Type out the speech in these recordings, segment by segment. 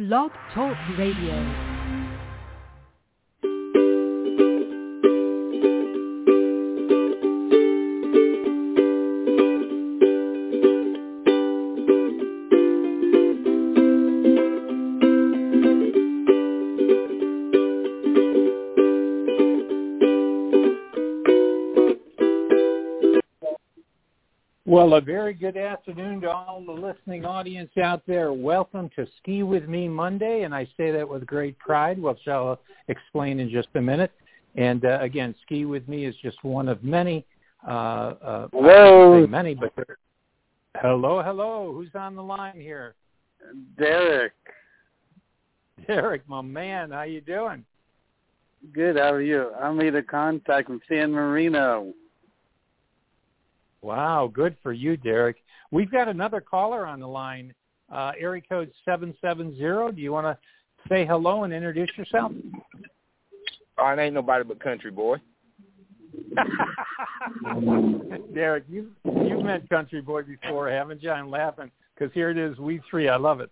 Blog Talk Radio. Well, a very good afternoon to all the listening audience out there. Welcome to Ski With Me Monday, and I say that with great pride, which I'll explain in just a minute. And again, Ski With Me is just one of many. Hello. I can't say many, but hello. Who's on the line here? Derek. Derek, my man, how you doing? Good. How are you? I made a contact from San Marino. Wow, good for you, Derek. We've got another caller on the line, area code 770. Do you want to say hello and introduce yourself? Oh, it ain't nobody but Country Boy. Derek, you've met Country Boy before, haven't you? I'm laughing because here it is, we three. I love it.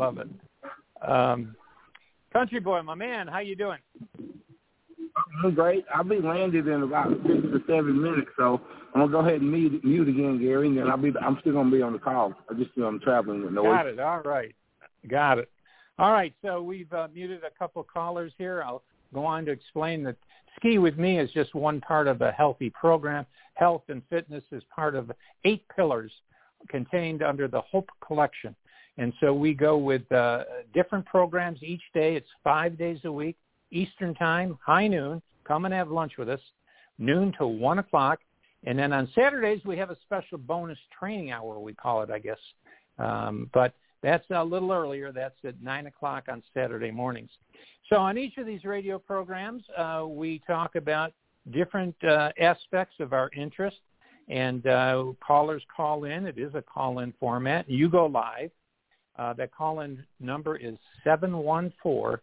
Country Boy, my man, how you doing? I'm great. I'll be landed in about 6 to 7 minutes, so I'm gonna go ahead and mute again, Gary, and then I'm still gonna be on the call. I'm traveling with noise. Got it. All right. Got it. All right. So we've muted a couple of callers here. I'll go on to explain that Ski With Me is just one part of a healthy program. Health and fitness is part of 8 pillars contained under the Hope Collection, and so we go with different programs each day. It's 5 days a week. Eastern time, high noon. Come and have lunch with us, noon to 1 o'clock. And then on Saturdays, we have a special bonus training hour, we call it, I guess. But that's a little earlier. That's at 9 o'clock on Saturday mornings. So on each of these radio programs, we talk about different aspects of our interest. And callers call in. It is a call-in format. You go live. That call-in number is 714-816-4686.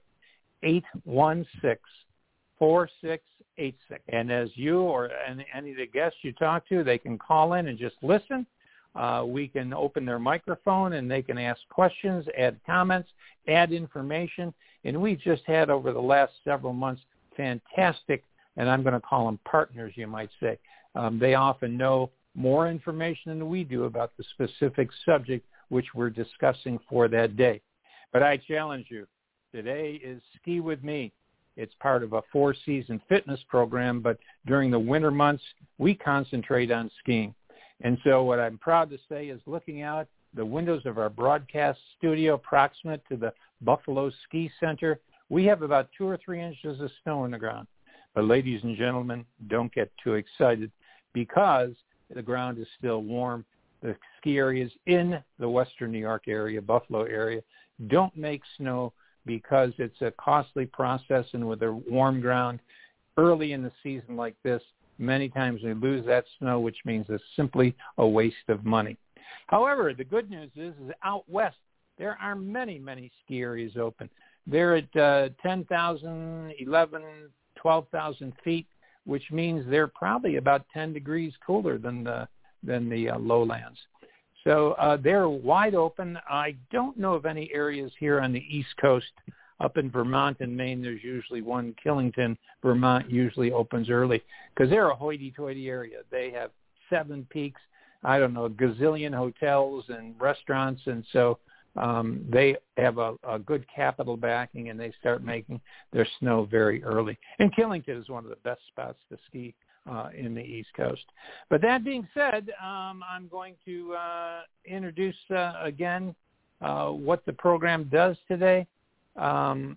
And as you or any of the guests you talk to, they can call in and just listen. We can open their microphone and they can ask questions, add comments, add information. And we've just had over the last several months fantastic, and I'm going to call them partners, you might say. They often know more information than we do about the specific subject which we're discussing for that day. But I challenge you. Today is Ski With Me. It's part of a 4-season fitness program, but during the winter months, we concentrate on skiing. And so what I'm proud to say is looking out the windows of our broadcast studio proximate to the Buffalo Ski Center, we have about 2 or 3 inches of snow on the ground. But ladies and gentlemen, don't get too excited because the ground is still warm. The ski areas in the western New York area, Buffalo area, don't make snow because it's a costly process, and with a warm ground early in the season like this, many times we lose that snow, which means it's simply a waste of money. However, the good news is out west, there are many, many ski areas open. They're at 10,000, 11,000, 12,000 feet, which means they're probably about 10 degrees cooler than the lowlands. So they're wide open. I don't know of any areas here on the East Coast. Up in Vermont and Maine, there's usually one. Killington, Vermont usually opens early because they're a hoity-toity area. They have 7 peaks, a gazillion hotels and restaurants, and so they have a good capital backing, and they start making their snow very early. And Killington is one of the best spots to ski in the East Coast. But that being said, I'm going to introduce again what the program does today, and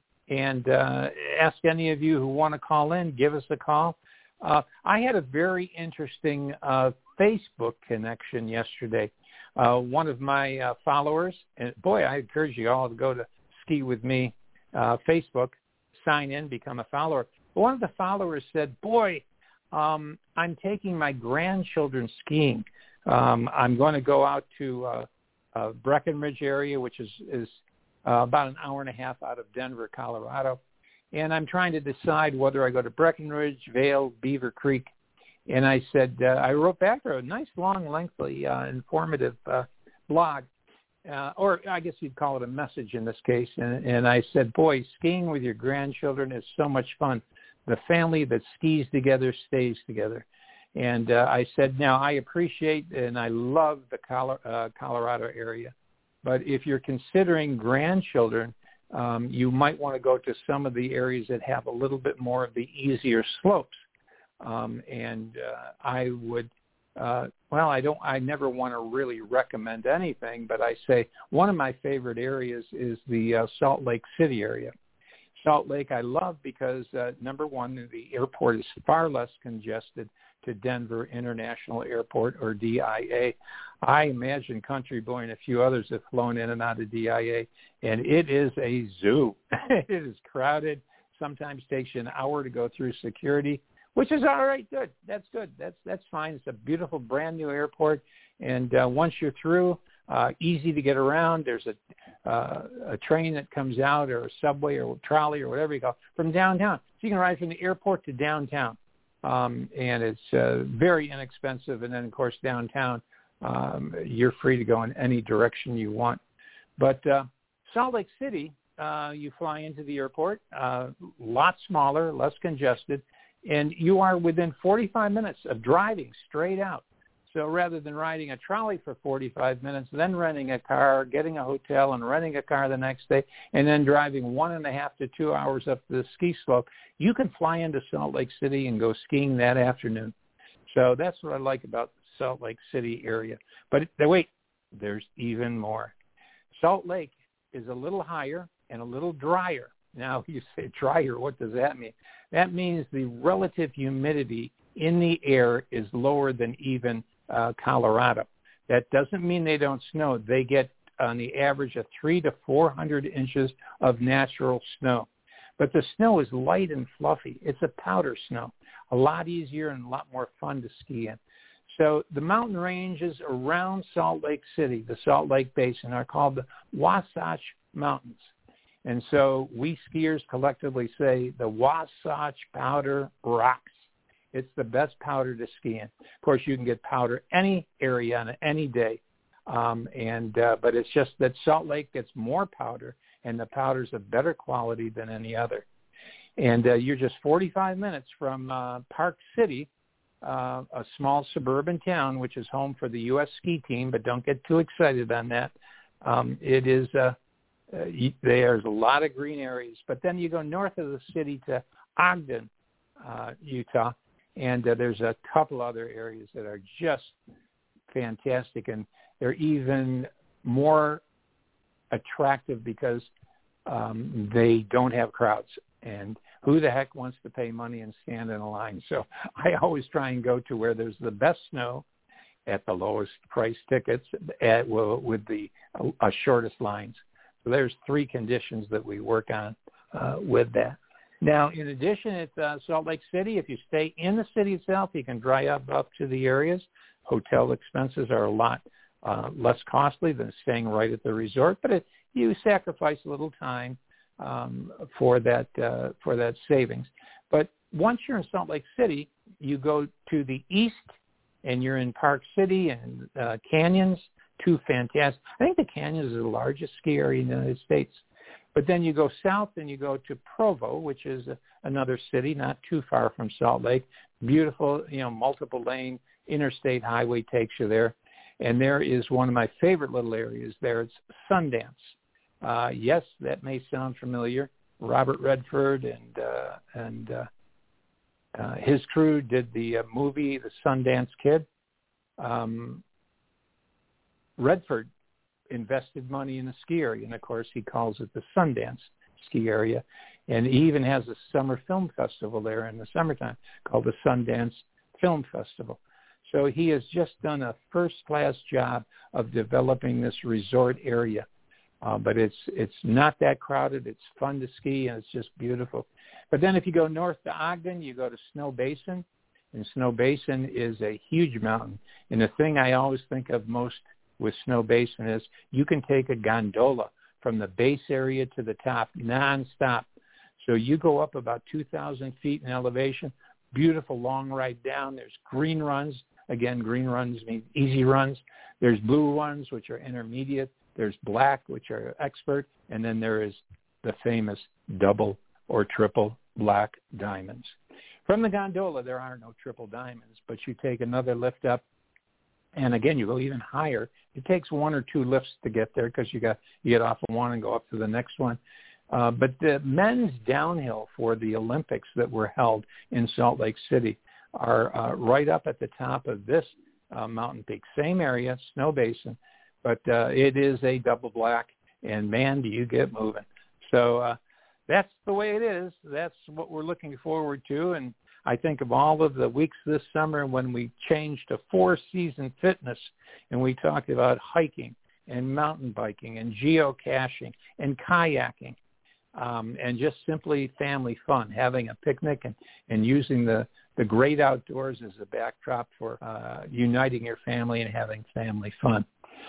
ask any of you who want to call in, give us a call. I had a very interesting Facebook connection yesterday. One of my followers, and boy, I encourage you all to go to Ski With Me Facebook, sign in, become a follower. But one of the followers said, boy, I'm taking my grandchildren skiing. I'm going to go out to Breckenridge area, which is about an hour and a half out of Denver, Colorado. And I'm trying to decide whether I go to Breckenridge, Vail, Beaver Creek. And I said, I wrote back to her a nice, long, lengthy, informative blog. or I guess you'd call it a message in this case. And I said, boy, skiing with your grandchildren is so much fun. The family that skis together stays together. And I said, now I appreciate and I love the Colorado area. But if you're considering grandchildren, you might want to go to some of the areas that have a little bit more of the easier slopes. I would, I never want to really recommend anything, but I say one of my favorite areas is the Salt Lake City area. Salt Lake I love because, number one, the airport is far less congested to Denver International Airport, or DIA. I imagine Country Boy and a few others have flown in and out of DIA, and it is a zoo. It is crowded. Sometimes takes you an hour to go through security, which is all right. Good. That's good. That's fine. It's a beautiful, brand new airport, and once you're through, easy to get around. There's a train that comes out, or a subway, or a trolley, or whatever you call it, from downtown. So you can ride from the airport to downtown. And it's very inexpensive. And then, of course, downtown, you're free to go in any direction you want. But Salt Lake City, you fly into the airport, a lot smaller, less congested, and you are within 45 minutes of driving straight out. So rather than riding a trolley for 45 minutes, then renting a car, getting a hotel, and renting a car the next day, and then driving 1.5 to 2 hours up the ski slope, you can fly into Salt Lake City and go skiing that afternoon. So that's what I like about the Salt Lake City area. But wait, there's even more. Salt Lake is a little higher and a little drier. Now, you say drier, what does that mean? That means the relative humidity in the air is lower than even Colorado. That doesn't mean they don't snow. They get on the average of 300 to 400 inches of natural snow. But the snow is light and fluffy. It's a powder snow, a lot easier and a lot more fun to ski in. So the mountain ranges around Salt Lake City, the Salt Lake Basin, are called the Wasatch Mountains. And so we skiers collectively say the Wasatch Powder rocks. It's the best powder to ski in. Of course, you can get powder any area on any day, but it's just that Salt Lake gets more powder, and the powder's of better quality than any other. And you're just 45 minutes from Park City, a small suburban town, which is home for the U.S. ski team, but don't get too excited on that. It is there's a lot of green areas. But then you go north of the city to Ogden, Utah, and there's a couple other areas that are just fantastic, and they're even more attractive because they don't have crowds. And who the heck wants to pay money and stand in a line? So I always try and go to where there's the best snow at the lowest price tickets with the shortest lines. So there's 3 conditions that we work on with that. Now, in addition, at Salt Lake City, if you stay in the city itself, you can drive up to the areas. Hotel expenses are a lot less costly than staying right at the resort, but you sacrifice a little time for that savings. But once you're in Salt Lake City, you go to the east, and you're in Park City and Canyons, 2 fantastic. I think the Canyons is the largest ski area in the United States. But then you go south and you go to Provo, which is another city not too far from Salt Lake. Beautiful, multiple lane interstate highway takes you there. And there is one of my favorite little areas there. It's Sundance. Yes, that may sound familiar. Robert Redford and his crew did the movie The Sundance Kid. Redford invested money in a ski area, and of course he calls it the Sundance ski area, and he even has a summer film festival there in the summertime called the Sundance Film Festival. So he has just done a first-class job of developing this resort area, but it's not that crowded. It's fun to ski, and it's just beautiful. But then if you go north to Ogden, you go to Snow Basin, and Snow Basin is a huge mountain. And the thing I always think of most with Snow Basin is you can take a gondola from the base area to the top nonstop. So you go up about 2,000 feet in elevation, beautiful long ride down. There's green runs. Again, green runs mean easy runs. There's blue runs, which are intermediate. there's black, which are expert, and then there is the famous double or triple black diamonds. From the gondola, there are no triple diamonds, but you take another lift up, and again, you go even higher. It takes one or two lifts to get there because you get off of one and go up to the next one. But the men's downhill for the Olympics that were held in Salt Lake City are right up at the top of this mountain peak. Same area, snow basin, but it is a double black, and man, do you get moving. So that's the way it is. That's what we're looking forward to, and I think of all of the weeks this summer when we changed to 4-season fitness, and we talked about hiking and mountain biking and geocaching and kayaking, and just simply family fun, having a picnic and using the great outdoors as a backdrop for uniting your family and having family fun.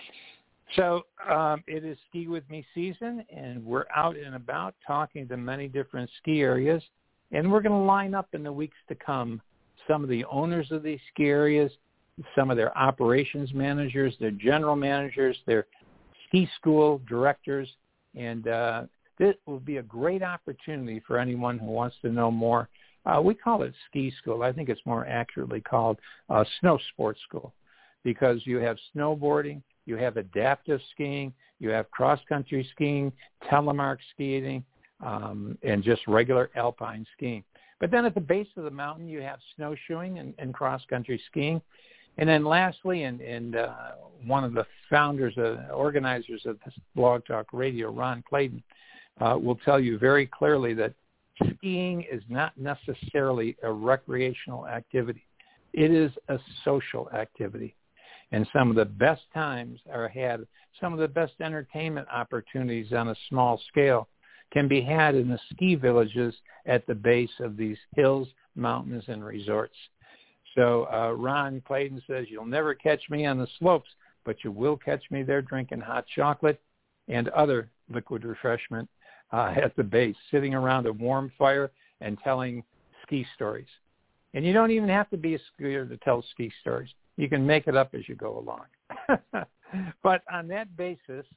So it is Ski With Me season, and we're out and about talking to many different ski areas, and we're going to line up in the weeks to come some of the owners of these ski areas, some of their operations managers, their general managers, their ski school directors, and this will be a great opportunity for anyone who wants to know more. We call it ski school. I think it's more accurately called snow sports school, because you have snowboarding, you have adaptive skiing, you have cross-country skiing, telemark skiing, and just regular alpine skiing. But then at the base of the mountain, you have snowshoeing and cross-country skiing. And then lastly, and one of the founders, organizers of this Blog Talk Radio, Ron Clayton, will tell you very clearly that skiing is not necessarily a recreational activity. It is a social activity. And some of the best times are had, some of the best entertainment opportunities on a small scale can be had in the ski villages at the base of these hills, mountains, and resorts. So Ron Clayton says, you'll never catch me on the slopes, but you will catch me there drinking hot chocolate and other liquid refreshment at the base, sitting around a warm fire and telling ski stories. And you don't even have to be a skier to tell ski stories. You can make it up as you go along. But on that basis,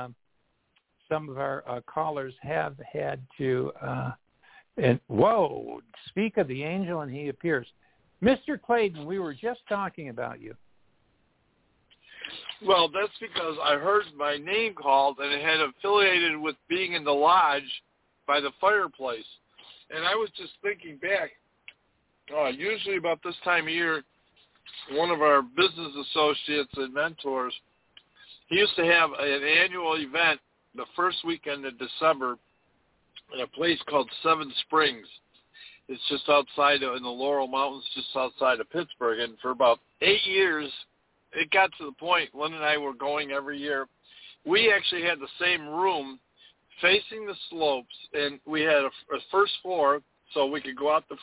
some of our callers have had to, and whoa, speak of the angel and he appears. Mr. Clayton, we were just talking about you. Well, that's because I heard my name called, and it had affiliated with being in the lodge by the fireplace. And I was just thinking back, usually about this time of year, one of our business associates and mentors, he used to have an annual event the first weekend of December in a place called Seven Springs. It's just outside in the Laurel Mountains, just outside of Pittsburgh. And for about 8 years, it got to the point, Lynn and I were going every year. We actually had the same room facing the slopes, and we had a first floor so we could go out the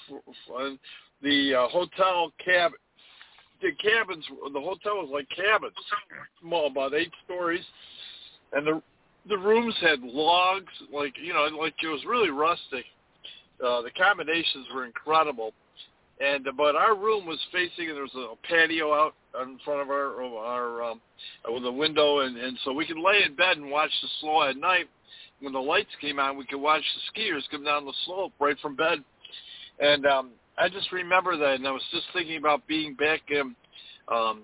hotel cabin. The hotel was like cabins, small, about 8 stories, and the rooms had logs, like it was really rustic. The accommodations were incredible, but our room was facing, and there was a patio out in front of our with a window, and so we could lay in bed and watch the slope at night. When the lights came on, we could watch the skiers come down the slope right from bed, and I just remember that, and I was just thinking about being back in at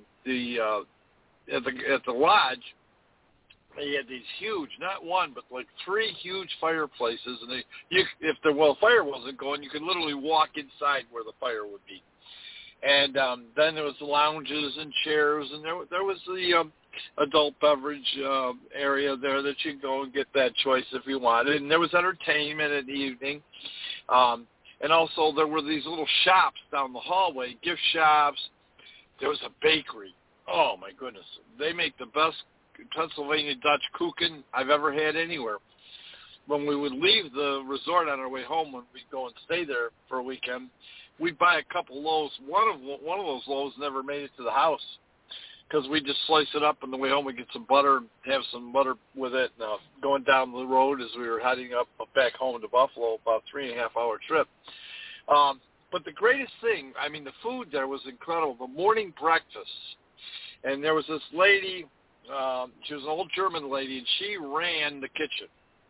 the lodge. They had these huge, not one, but like 3 huge fireplaces, and if the fire wasn't going, you could literally walk inside where the fire would be. And then there was the lounges and chairs, and there was the adult beverage area there that you could go and get that choice if you wanted. And there was entertainment in the evening. And also there were these little shops down the hallway, gift shops. There was a bakery. Oh, my goodness. They make the best Pennsylvania Dutch kuchen I've ever had anywhere. When we would leave the resort on our way home, when we'd go and stay there for a weekend, we'd buy a couple loaves. One of those loaves never made it to the house because we'd just slice it up on the way home. We'd get some butter, have some butter with it. Going down the road as we were heading up back home to Buffalo, about 3.5-hour trip. But the greatest thing, the food there was incredible. The morning breakfast. And there was this lady, She was an old German lady, and she ran the kitchen.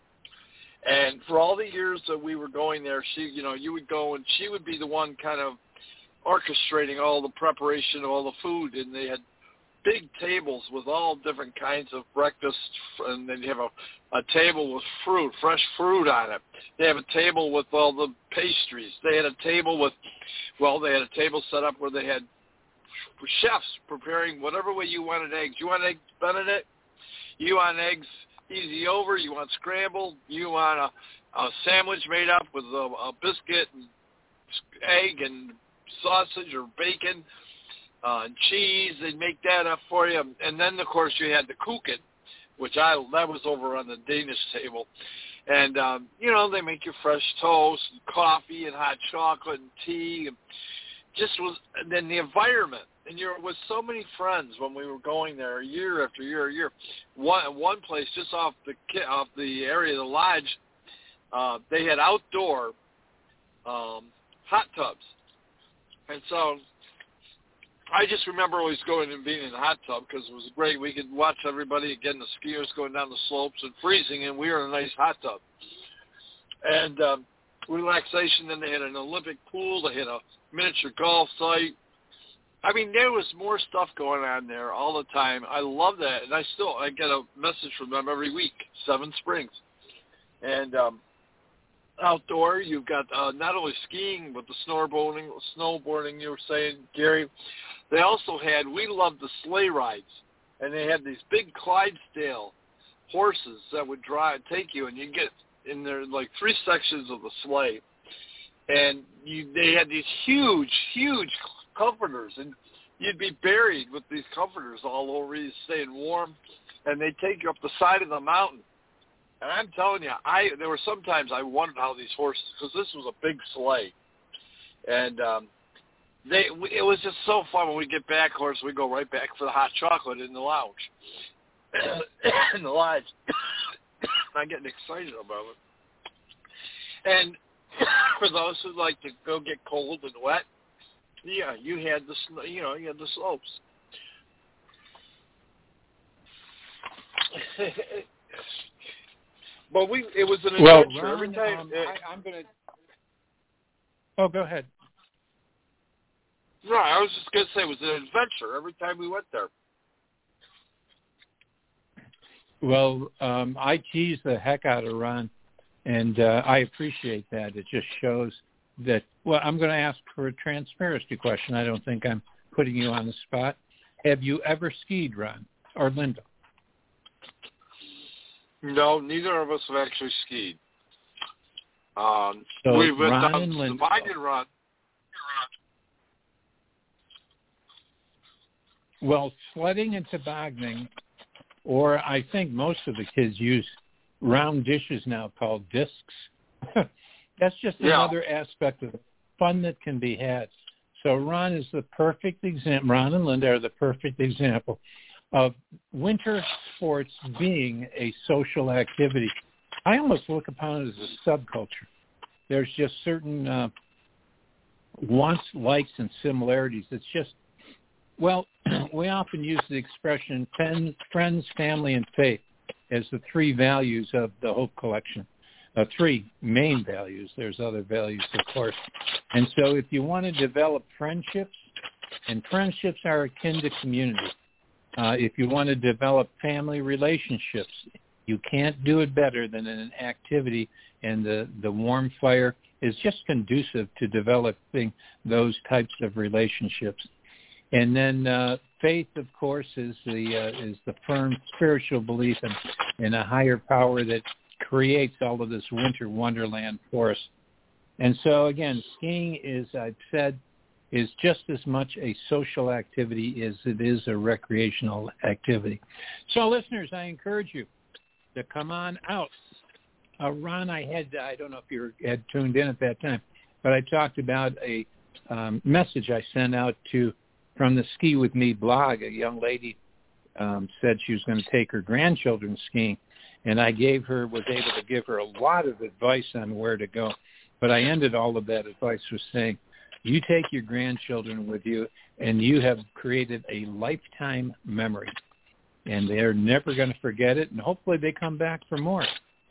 And for all the years that we were going there, she, you would go and she would be the one kind of orchestrating all the preparation of all the food. And they had big tables with all different kinds of breakfast, and then you have a table with fruit, fresh fruit on it. They have a table with all the pastries. They had a table they had a table set up where they had chefs preparing whatever way you wanted eggs. You want eggs Benedict? You want eggs easy over? You want scrambled? You want a sandwich made up with a biscuit and egg and sausage or bacon and cheese? They'd make that up for you. And then, of course, you had the kuchen, which that was over on the Danish table. And, they make you fresh toast and coffee and hot chocolate and tea. And then the environment. And you're with so many friends when we were going there year after year. One place just off the area of the lodge, they had outdoor hot tubs. And so I just remember always going and being in the hot tub because it was great. We could watch everybody, again, the skiers going down the slopes and freezing, and we were in a nice hot tub. And relaxation, then they had an Olympic pool. They had a miniature golf site. I mean, there was more stuff going on there all the time. I love that. And I get a message from them every week, 7 Springs. And outdoor, you've got not only skiing, but the snowboarding you were saying, Gary. They also we loved the sleigh rides. And they had these big Clydesdale horses that would take you, and you get in there like 3 sections of the sleigh. And they had these huge, huge comforters, and you'd be buried with these comforters all over you, staying warm, and they'd take you up the side of the mountain. And I'm telling you, there were sometimes I wondered how these horses, because this was a big sleigh, and it was just so fun. When we get back, of course, we go right back for the hot chocolate in the lounge, in the lodge. I'm getting excited about it. And for those who like to go get cold and wet, yeah, you had the slopes. But it was an adventure every time. I'm gonna. Oh, go ahead. No, I was just gonna say it was an adventure every time we went there. Well, I tease the heck out of Ron, and I appreciate that. It just shows that. Well, I'm going to ask for a transparency question. I don't think I'm putting you on the spot. Have you ever skied, Ron or Linda? No, neither of us have actually skied. So we've Ron done and Linda. Divide and Run. Well, sledding and tobogganing, or I think most of the kids use round dishes now called discs. That's just another aspect of fun that can be had. So Ron is the perfect example. Ron and Linda are the perfect example of winter sports being a social activity. I almost look upon it as a subculture. There's just certain wants, likes, and similarities. It's just, well, we often use the expression friends, family, and faith as the 3 values of the Hope Collection. 3 main values. There's other values, of course. And so if you want to develop friendships, and friendships are akin to community, if you want to develop family relationships, you can't do it better than in an activity, and the warm fire is just conducive to developing those types of relationships. And then faith, of course, is the firm spiritual belief in a higher power that creates all of this winter wonderland for us. And so, again, skiing is, I've said, is just as much a social activity as it is a recreational activity. So, listeners, I encourage you to come on out. Ron, I don't know if you had tuned in at that time, but I talked about a message I sent out from the Ski With Me blog. A young lady said she was going to take her grandchildren skiing, and I was able to give her a lot of advice on where to go. But I ended all of that advice with saying, you take your grandchildren with you, and you have created a lifetime memory. and they're never going to forget it, and hopefully they come back for more.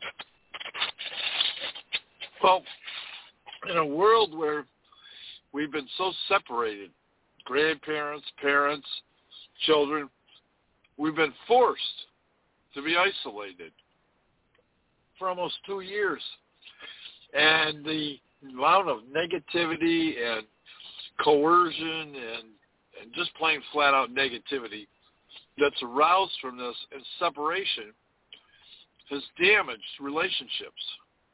Well, in a world where we've been so separated, grandparents, parents, children, we've been forced to be isolated for almost 2 years. And the amount of negativity and coercion and just plain flat-out negativity that's aroused from this and separation has damaged relationships.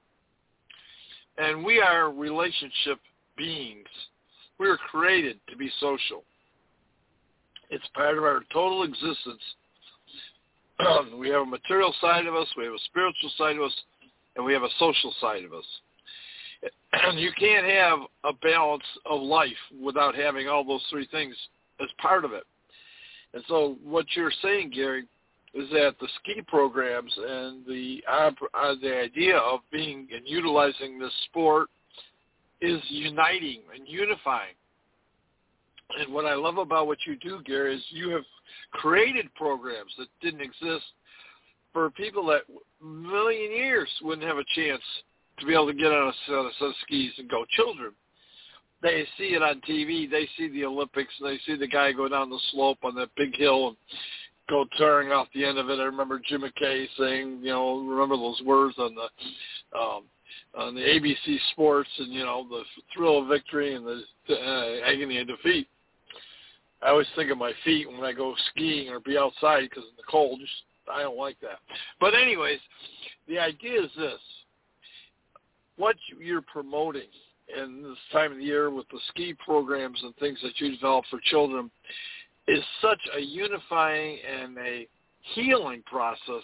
And we are relationship beings. We were created to be social. It's part of our total existence. We have a material side of us, we have a spiritual side of us, and we have a social side of us. You can't have a balance of life without having all those three things as part of it. And so what you're saying, Gary, is that the ski programs and the idea of being and utilizing this sport is uniting and unifying. And what I love about what you do, Gary, is you have created programs that didn't exist for people that a million years wouldn't have a chance to be able to get on a set of skis and go. Children, they see it on TV. They see the Olympics, and they see the guy go down the slope on that big hill and go tearing off the end of it. I remember Jim McKay saying, remember those words on the ABC Sports, and, the thrill of victory and the agony of defeat. I always think of my feet when I go skiing or be outside because in the cold. I don't like that. But anyways, the idea is this. What you're promoting in this time of the year with the ski programs and things that you develop for children is such a unifying and a healing process.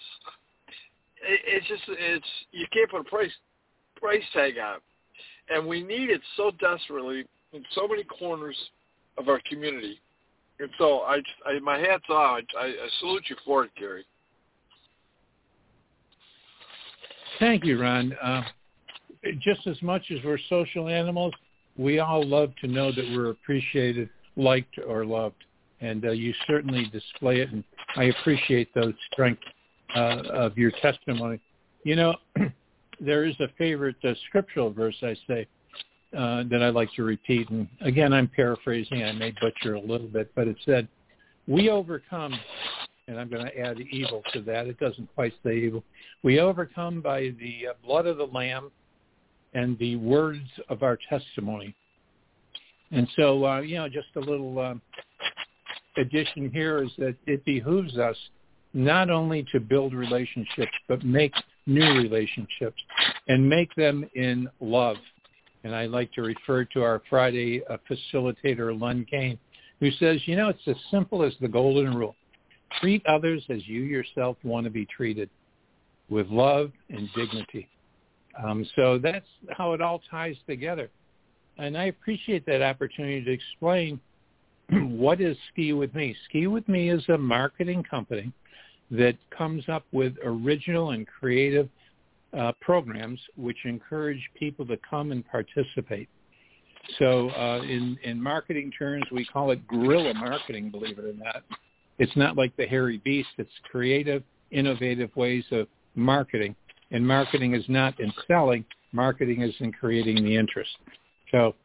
It's you can't put a price tag on it. And we need it so desperately in so many corners of our community. And so my hat's off. I salute you for it, Gary. Thank you, Ron. Just as much as we're social animals, we all love to know that we're appreciated, liked, or loved. And you certainly display it, and I appreciate those strengths of your testimony. There is a favorite scriptural verse, I say, that I like to repeat. And again, I'm paraphrasing. I may butcher a little bit, but it said, we overcome, and I'm going to add evil to that. It doesn't quite say evil. We overcome by the blood of the Lamb and the words of our testimony. And so, just a little addition here is that it behooves us not only to build relationships, but make new relationships and make them in love. And I like to refer to our Friday facilitator, Len Kane, who says, it's as simple as the golden rule. Treat others as you yourself want to be treated, with love and dignity. So that's how it all ties together. And I appreciate that opportunity to explain what is Ski With Me. Ski With Me is a marketing company that comes up with original and creative programs which encourage people to come and participate. So in marketing terms, we call it guerrilla marketing, believe it or not. It's not like the hairy beast. It's creative, innovative ways of marketing. And marketing is not in selling. Marketing is in creating the interest. So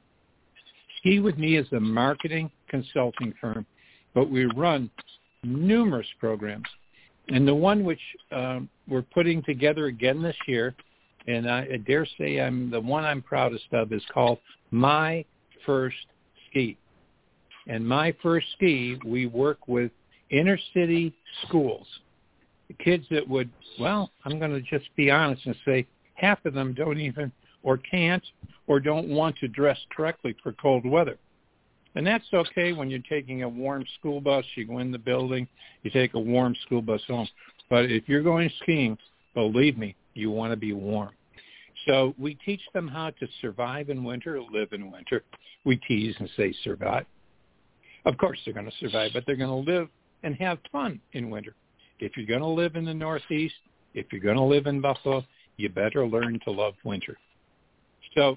Ski With Me is a marketing consulting firm, but we run numerous programs. And the one which we're putting together again this year, and I dare say the one I'm proudest of, is called My First Ski. And My First Ski, we work with inner city schools, the kids that would, I'm going to just be honest and say half of them don't even or can't or don't want to dress correctly for cold weather. And that's okay when you're taking a warm school bus. You go in the building, you take a warm school bus home. But if you're going skiing, believe me, you want to be warm. So we teach them how to survive in winter, live in winter. We tease and say survive. Of course they're going to survive, but they're going to live and have fun in winter. If you're going to live in the Northeast, if you're going to live in Buffalo, you better learn to love winter. So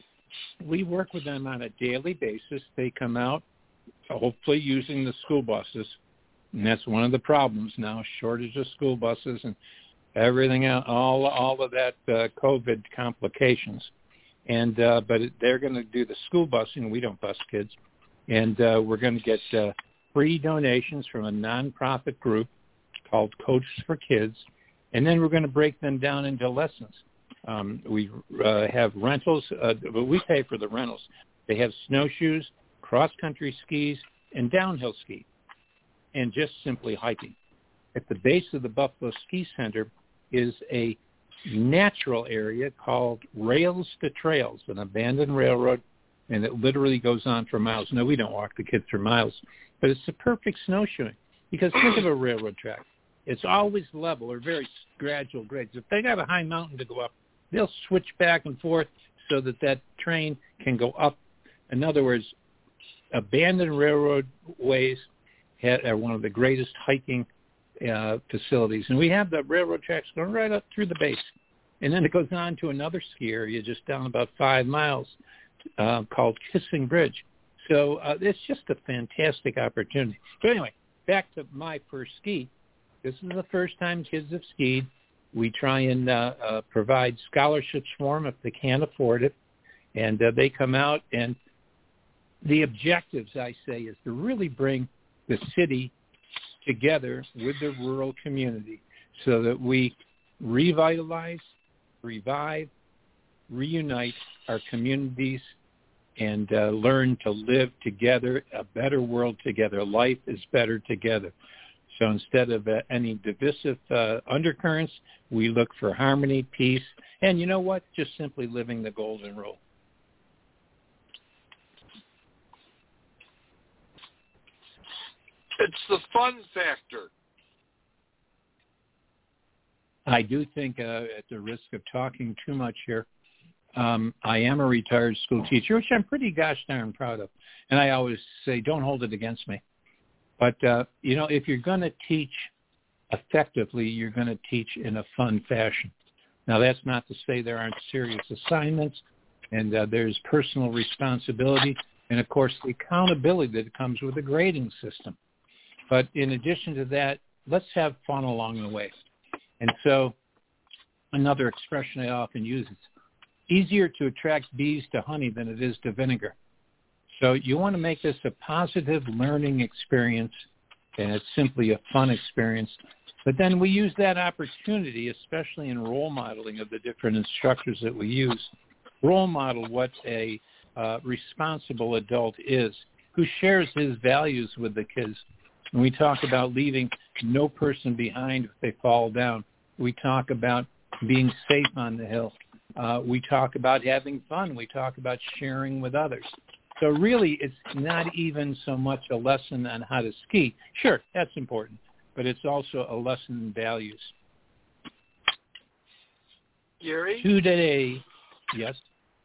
we work with them on a daily basis. They come out, hopefully using the school buses, And that's one of the problems now, shortage of school buses and everything else, all of that COVID complications. And but they're going to do the school busing. We don't bus kids. And we're going to get free donations from a nonprofit group called Coach for Kids. And then we're going to break them down into lessons. We have rentals, but we pay for the rentals. They have snowshoes, cross-country skis, and downhill ski, and just simply hiking. At the base of the Buffalo Ski Center is a natural area called Rails to Trails, an abandoned railroad, and it literally goes on for miles. No, we don't walk the kids for miles, but it's the perfect snowshoeing because think of a railroad track. It's always level or very gradual grades. If they got a high mountain to go up, they'll switch back and forth so that train can go up. In other words, abandoned railroad ways are one of the greatest hiking facilities. And we have the railroad tracks going right up through the base. And then it goes on to another ski area just down about 5 miles called Kissing Bridge. So it's just a fantastic opportunity. So anyway, back to my first ski. This is the first time kids have skied. We try and provide scholarships for them if they can't afford it. And they come out. And the objectives, I say, is to really bring the city together with the rural community so that we revitalize, revive, reunite our communities and learn to live together, a better world together. Life is better together. So instead of any divisive undercurrents, we look for harmony, peace, and you know what? Just simply living the golden rule. It's the fun factor. I do think, at the risk of talking too much here, I am a retired school teacher, which I'm pretty gosh darn proud of. And I always say, don't hold it against me. But, if you're going to teach effectively, you're going to teach in a fun fashion. Now, that's not to say there aren't serious assignments, and there's personal responsibility, and, of course, the accountability that comes with a grading system. But in addition to that, let's have fun along the way. And so another expression I often use is easier to attract bees to honey than it is to vinegar. So you want to make this a positive learning experience, and it's simply a fun experience. But then we use that opportunity, especially in role modeling of the different instructors that we use, role model what a responsible adult is, who shares his values with the kids. And we talk about leaving no person behind if they fall down. We talk about being safe on the hill. We talk about having fun. We talk about sharing with others. So really, it's not even so much a lesson on how to ski. Sure, that's important, but it's also a lesson in values. Gary? Today, yes?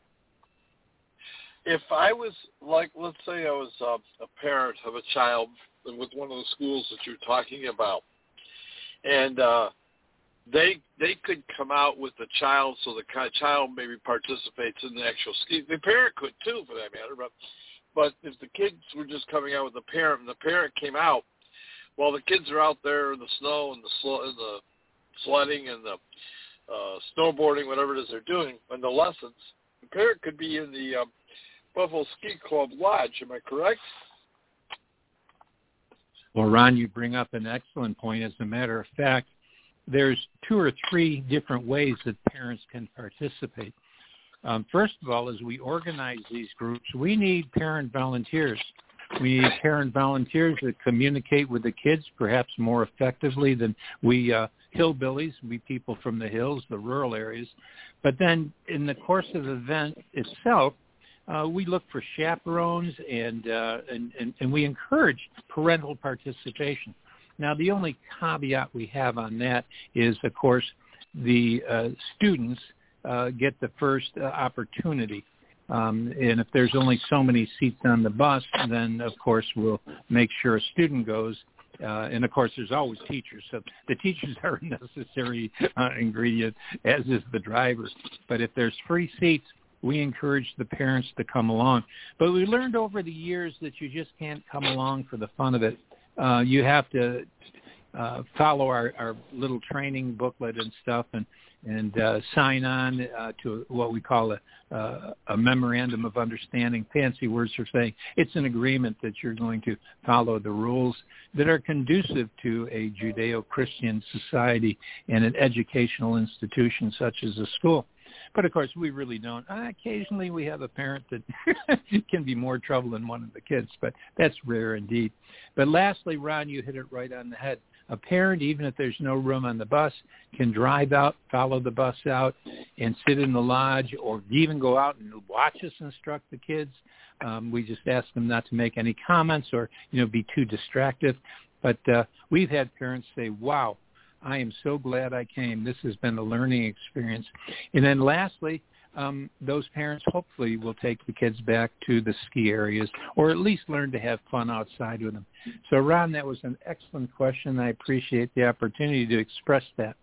If I was, let's say I was a parent of a child with one of the schools that you're talking about, and they could come out with the child so the child maybe participates in the actual ski. The parent could too, for that matter. But if the kids were just coming out with the parent, and the parent came out while the kids are out there in the snow and the sledding and the snowboarding, whatever it is they're doing, and the lessons, the parent could be in the Buffalo Ski Club Lodge. Am I correct? Well, Ron, you bring up an excellent point. As a matter of fact, there's 2 or 3 different ways that parents can participate. First of all, as we organize these groups, we need parent volunteers. We need parent volunteers that communicate with the kids perhaps more effectively than we hillbillies, we people from the hills, the rural areas. But then in the course of the event itself, we look for chaperones and we encourage parental participation. Now, the only caveat we have on that is, of course, the students get the first opportunity. And if there's only so many seats on the bus, then, of course, we'll make sure a student goes. And, of course, there's always teachers. So the teachers are a necessary ingredient, as is the driver. But if there's free seats, we encourage the parents to come along. But we learned over the years that you just can't come along for the fun of it. you have to follow our little training booklet and stuff, and sign on to what we call a memorandum of understanding. Fancy words for saying it's an agreement that you're going to follow the rules that are conducive to a Judeo-Christian society and an educational institution such as a school. But, of course, we really don't. Occasionally we have a parent that can be more trouble than one of the kids, but that's rare indeed. But lastly, Ron, you hit it right on the head. A parent, even if there's no room on the bus, can drive out, follow the bus out, and sit in the lodge, or even go out and watch us instruct the kids. We just ask them not to make any comments or, be too distracted. But we've had parents say, wow, I am so glad I came. This has been a learning experience. And then lastly, those parents hopefully will take the kids back to the ski areas, or at least learn to have fun outside with them. So, Ron, that was an excellent question. I appreciate the opportunity to express that.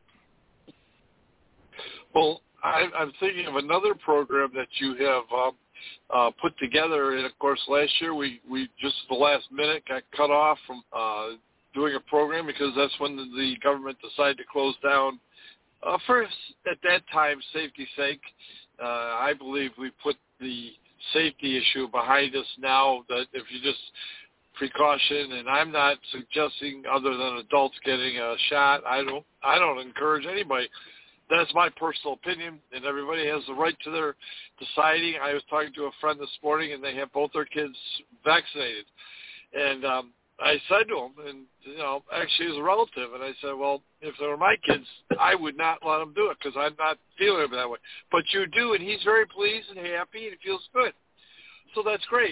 Well, I'm thinking of another program that you have put together. And, of course, last year we just at the last minute got cut off from doing a program because that's when the government decided to close down. First, at that time, safety's sake, I believe we put the safety issue behind us now, that if you just precaution, and I'm not suggesting other than adults getting a shot. I don't encourage anybody. That's my personal opinion, and everybody has the right to their deciding. I was talking to a friend this morning, and they have both their kids vaccinated. And I said to him, and, actually as a relative, and I said, well, if they were my kids, I would not let them do it because I'm not feeling it that way. But you do, and he's very pleased and happy, and he feels good. So that's great.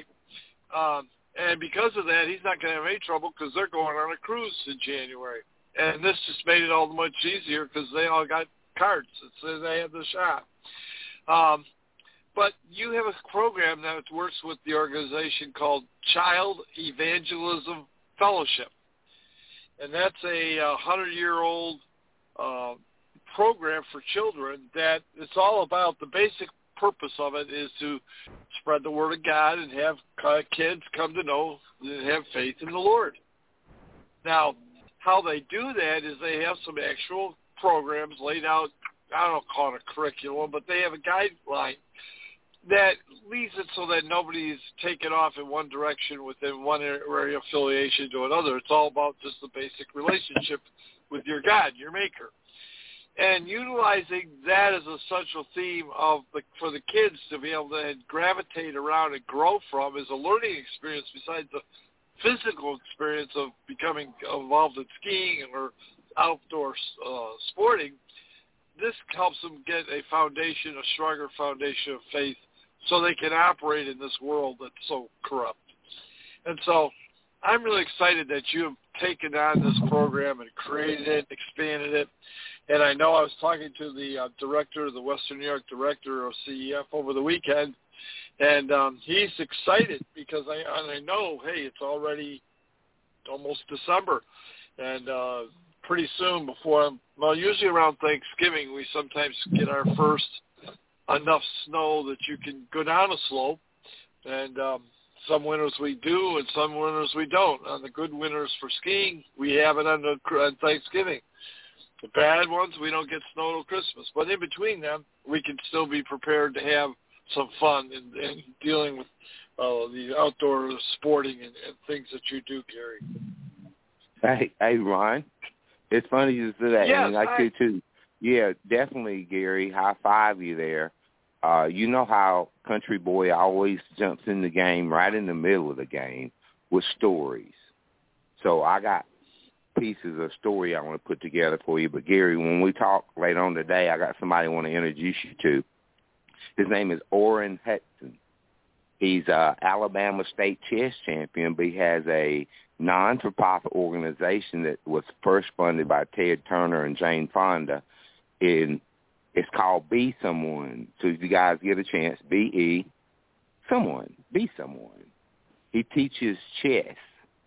And because of that, he's not going to have any trouble because they're going on a cruise in January. And this just made it all much easier because they all got cards that says they have the shot. But you have a program that works with the organization called Child Evangelism Fellowship. And that's a 100-year-old program for children that it's all about. The basic purpose of it is to spread the word of God and have kids come to know and have faith in the Lord. Now, how they do that is they have some actual programs laid out. I don't call it a curriculum, but they have a guideline that leaves it so that nobody's taken off in one direction within one area affiliation to another. It's all about just the basic relationship with your God, your maker. And utilizing that as a central theme for the kids to be able to gravitate around and grow from is a learning experience besides the physical experience of becoming involved in skiing or outdoor sporting. This helps them get a stronger foundation of faith so they can operate in this world that's so corrupt. And so I'm really excited that you have taken on this program and created it, expanded it. And I know I was talking to the director, the Western New York director of CEF over the weekend, and he's excited because I know, hey, it's already almost December, and pretty soon usually around Thanksgiving, we sometimes get our first enough snow that you can go down a slope, and some winters we do and some winters we don't. On the good winters for skiing, we have it on Thanksgiving. The bad ones, we don't get snow till Christmas. But in between them, we can still be prepared to have some fun in dealing with the outdoor sporting and things that you do, Gary. Hey, Ron. It's funny you say that. Yes, and I do too. Yeah, definitely, Gary. High five you there. You know how Country Boy always jumps in the game right in the middle of the game with stories. So I got pieces of story I want to put together for you. But, Gary, when we talk later on today, I got somebody I want to introduce you to. His name is Orrin Hudson. He's an Alabama state chess champion, but he has a non-for-profit organization that was first funded by Ted Turner and Jane Fonda. It's called Be Someone. So if you guys get a chance, Be Someone. Be Someone. He teaches chess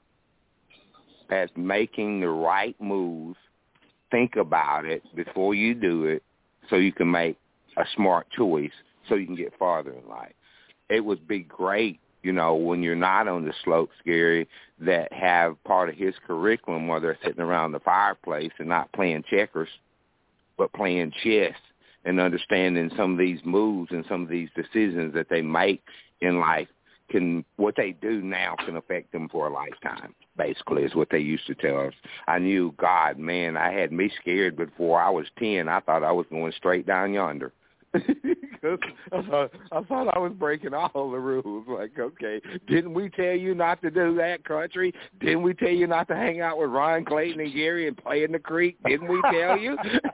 as making the right moves. Think about it before you do it so you can make a smart choice so you can get farther in life. It would be great you know, when you're not on the slopes, Gary, that have part of his curriculum where they're sitting around the fireplace and not playing checkers, but playing chess and understanding some of these moves and some of these decisions that they make in life what they do now can affect them for a lifetime, basically, is what they used to tell us. I knew, God, man, I had me scared before I was 10. I thought I was going straight down yonder. I thought I was breaking all the rules. Like, okay, didn't we tell you not to do that, country? Didn't we tell you not to hang out with Ron Clayton and Gary and play in the creek? Didn't we tell you?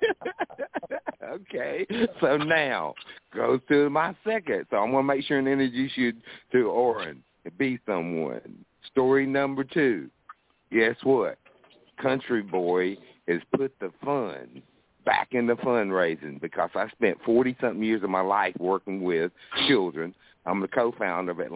Okay, so now goes to my second. So I'm going to make sure and introduce you to Orrin and Be Someone. Story number 2. Guess what? Country Boy has put the fun back into fundraising because I spent 40-something years of my life working with children. I'm the co-founder of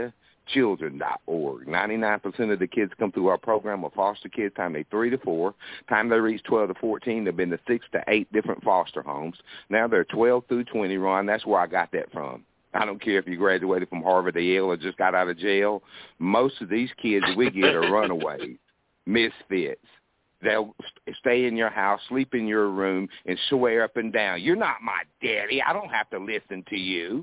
AtlantaChildren.org. 99% of the kids come through our program are foster kids, time they 3 to 4. Time they reach 12 to 14, they've been to 6 to 8 different foster homes. Now they're 12 through 20, Ron. That's where I got that from. I don't care if you graduated from Harvard or Yale or just got out of jail. Most of these kids we get are runaways, misfits. They'll stay in your house, sleep in your room, and swear up and down, "You're not my daddy. I don't have to listen to you."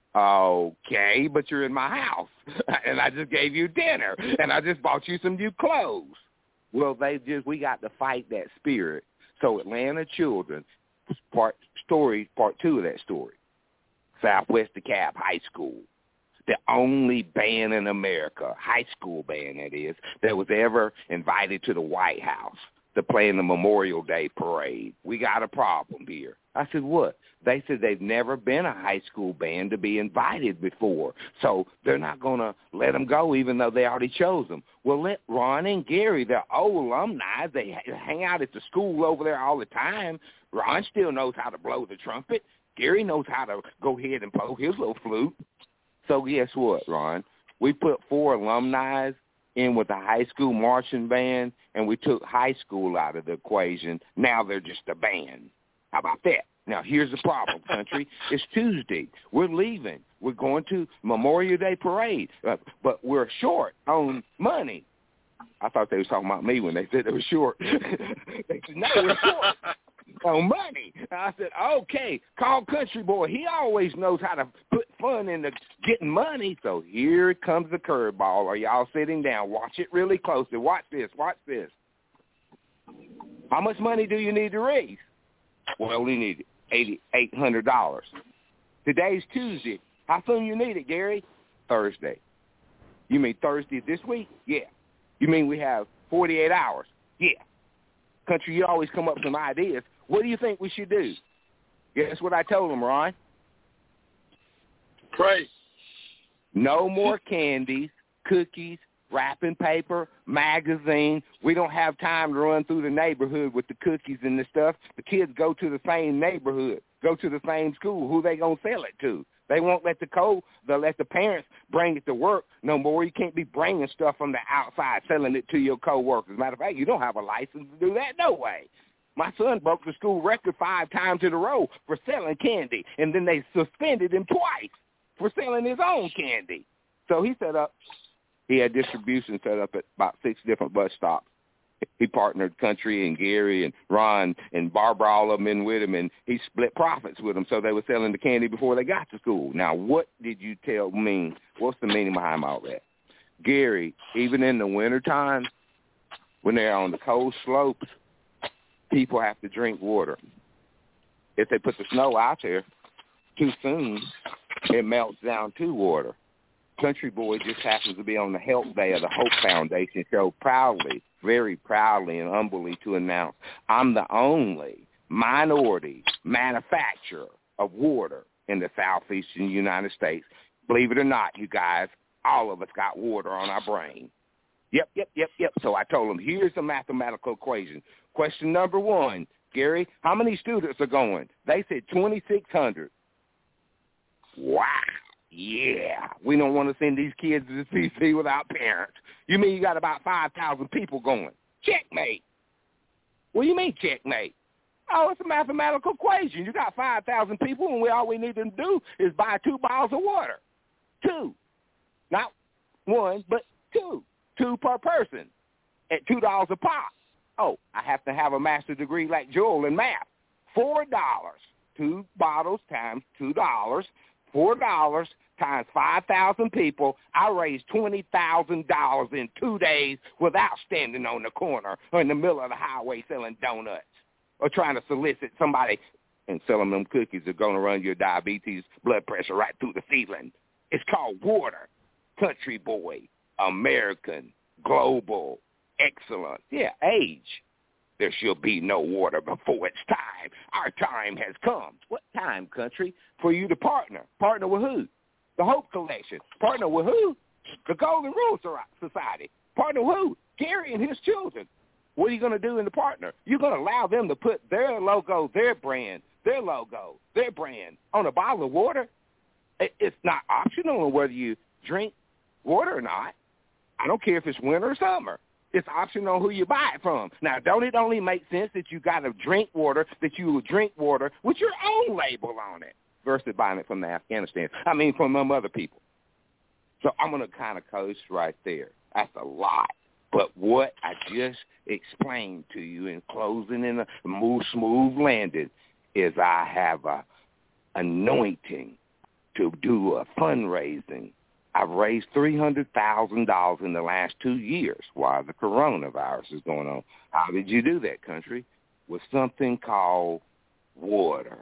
Okay, but you're in my house, and I just gave you dinner, and I just bought you some new clothes. Well, we got to fight that spirit. So Atlanta Children, part 2 of that story, Southwest DeKalb High School, the only band in America, high school band that is, that was ever invited to the White House to play in the Memorial Day parade. We got a problem here. I said, what? They said they've never been a high school band to be invited before, so they're not going to let them go even though they already chose them. Well, let Ron and Gary, they're old alumni, they hang out at the school over there all the time. Ron still knows how to blow the trumpet. Gary knows how to go ahead and blow his little flute. So guess what, Ron? We put 4 alumni in with the high school marching band, and we took high school out of the equation. Now they're just a band. How about that? Now, here's the problem, country. It's Tuesday. We're leaving. We're going to Memorial Day Parade, but we're short on money. I thought they was talking about me when they said they were short. They said, no, we're short on money. I said, okay, call Country Boy. He always knows how to put fun into getting money. So here comes the curveball. Are y'all sitting down? Watch it really closely. Watch this. Watch this. How much money do you need to raise? Well, we need $800. Today's Tuesday. How soon you need it, Gary? Thursday. You mean Thursday this week? Yeah. You mean we have 48 hours? Yeah. Country, you always come up with some ideas. What do you think we should do? Guess what I told them, Ron? Pray. No more candies, cookies, wrapping paper, magazine. We don't have time to run through the neighborhood with the cookies and the stuff. The kids go to the same neighborhood, go to the same school. Who they going to sell it to? They won't let they'll let the parents bring it to work no more. You can't be bringing stuff from the outside, selling it to your coworkers. Matter of fact, you don't have a license to do that, no way. My son broke the school record 5 times in a row for selling candy, and then they suspended him twice for selling his own candy. So he had distribution set up at about 6 different bus stops. He partnered Country and Gary and Ron and Barbara, all of them in with him, and he split profits with them so they were selling the candy before they got to school. Now, what did you tell me? What's the meaning behind all that? Gary, even in the wintertime, when they're on the cold slopes, people have to drink water. If they put the snow out there too soon, it melts down to water. Country Boy just happens to be on the Help Day of the Hope Foundation show proudly, very proudly and humbly to announce I'm the only minority manufacturer of water in the southeastern United States. Believe it or not, you guys, all of us got water on our brain. Yep. So I told them, here's a mathematical equation. Question number 1, Gary, how many students are going? They said 2,600. Wow. Yeah, we don't want to send these kids to the CC without parents. You mean you got about 5,000 people going? Checkmate. What do you mean checkmate? Oh, it's a mathematical equation. You got 5,000 people, and all we need them to do is buy 2 bottles of water. 2. Not one, but two. Two per person at $2 a pop. Oh, I have to have a master's degree like Joel in math. $4. 2 bottles times $2. $4 times 5,000 people. I raised $20,000 in 2 days without standing on the corner or in the middle of the highway selling donuts or trying to solicit somebody and selling them cookies that are going to run your diabetes, blood pressure right through the ceiling. It's called water. Country boy, American, global, excellent. Yeah, age. There shall be no water before it's time. Our time has come. What time, country? For you to partner. Partner with who? The Hope Collection. Partner with who? The Golden Rule Society. Partner with who? Gary and his children. What are you going to do in the partner? You're going to allow them to put their logo, their brand, their logo, their brand on a bottle of water? It's not optional on whether you drink water or not. I don't care if it's winter or summer. It's optional who you buy it from. Now, don't it only make sense that you got to drink water, that you will drink water with your own label on it versus buying it from from other people. So I'm going to kind of coast right there. That's a lot. But what I just explained to you in closing in a smooth landing is I have a anointing to do a fundraising. I've raised $300,000 in the last 2 years while the coronavirus is going on. How did you do that, country? With something called water.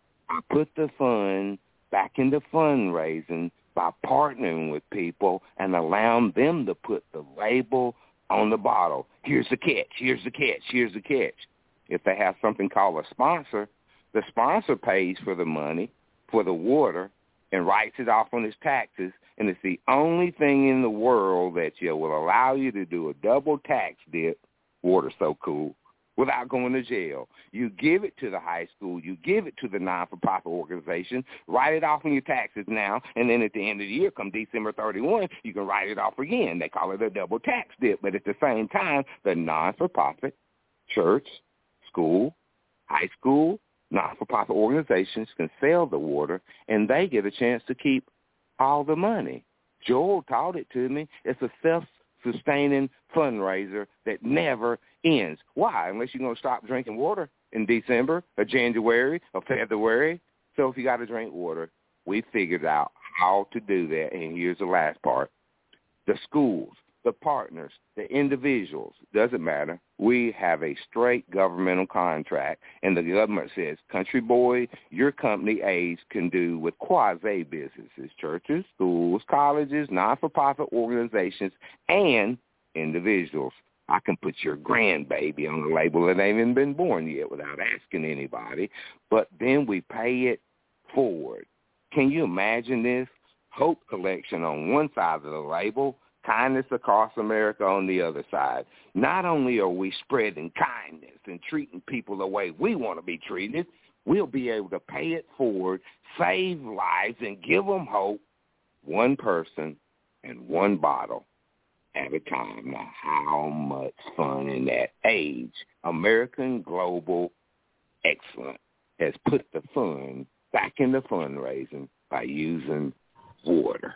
I put the fund back into fundraising by partnering with people and allowing them to put the label on the bottle. Here's the catch, here's the catch, here's the catch. If they have something called a sponsor, the sponsor pays for the money, for the water, and writes it off on his taxes, and it's the only thing in the world that will allow you to do a double tax dip, water's so cool, without going to jail. You give it to the high school, you give it to the non-for-profit organization, write it off on your taxes now, and then at the end of the year, come December 31, you can write it off again. They call it a double tax dip, but at the same time, the non-for-profit, church, school, high school, non-for-profit organizations can sell the water, and they get a chance to keep all the money. Joel taught it to me. It's a self-sustaining fundraiser that never ends. Why? Unless you're going to stop drinking water in December or January or February. So if you got to drink water, we figured out how to do that, and here's the last part. The schools, the partners, the individuals, doesn't matter. We have a straight governmental contract, and the government says, country boy, your company aids can do with quasi-businesses, churches, schools, colleges, non-for-profit organizations, and individuals. I can put your grandbaby on the label that ain't even been born yet without asking anybody, but then we pay it forward. Can you imagine this? Hope Collection on one side of the label, Kindness Across America on the other side. Not only are we spreading kindness and treating people the way we want to be treated, we'll be able to pay it forward, save lives, and give them hope, one person and one bottle at a time. Now, how much fun in that age? American Global Excellence has put the fun back into fundraising by using water.